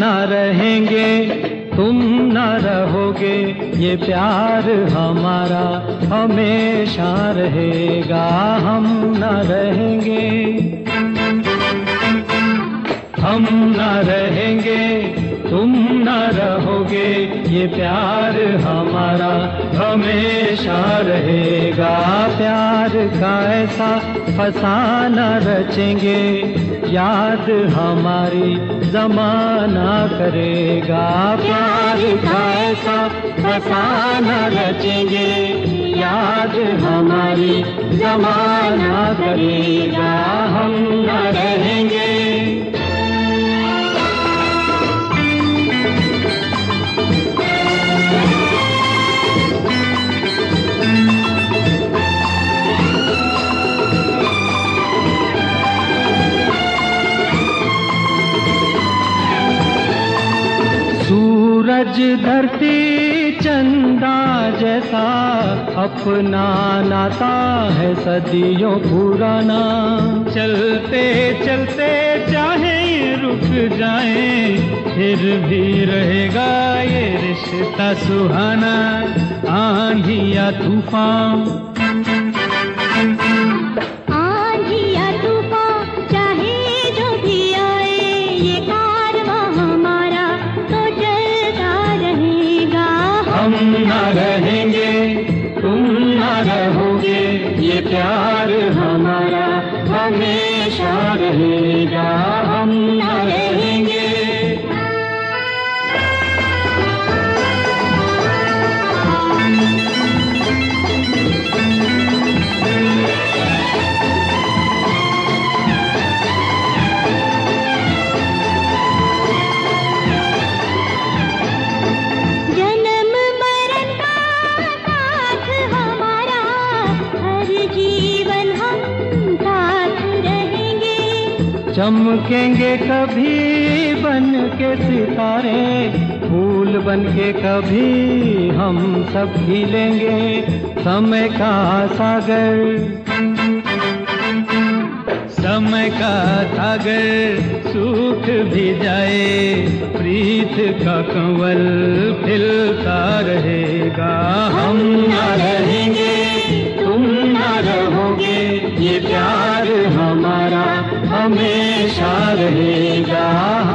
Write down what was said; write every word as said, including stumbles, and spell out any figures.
न रहेंगे तुम न रहोगे, ये प्यार हमारा हमेशा रहेगा। हम न रहेंगे, हम न रहेंगे तुम न रहोगे, ये प्यार हमारा हमेशा रहेगा। प्यार का ऐसा फसाना रचेंगे, याद हमारी ज़माना करेगा। प्यार का ऐसा फसाना रचेंगे, याद हमारी ज़माना करेगा। हम न रहेंगे, सूरज धरती चंदा जैसा अपना नाता है सदियों पुराना। चलते चलते चाहे रुक जाए, फिर भी रहेगा ये रिश्ता सुहाना। आंधी या तूफान, हम न रहेंगे तुम न रहोगे, ये प्यार हमारा हमेशा रहेगा। हम न रहेंगे, चमकेंगे कभी बन के सितारे, फूल बन के कभी हम सब खिलेंगे। समय का सागर, समय का सागर सूख भी जाए, प्रीत का कंवल खिलता रहेगा। हम न रहेंगे तुम न रहोगे, ये प्यार हमारा हमेशा रहेगा।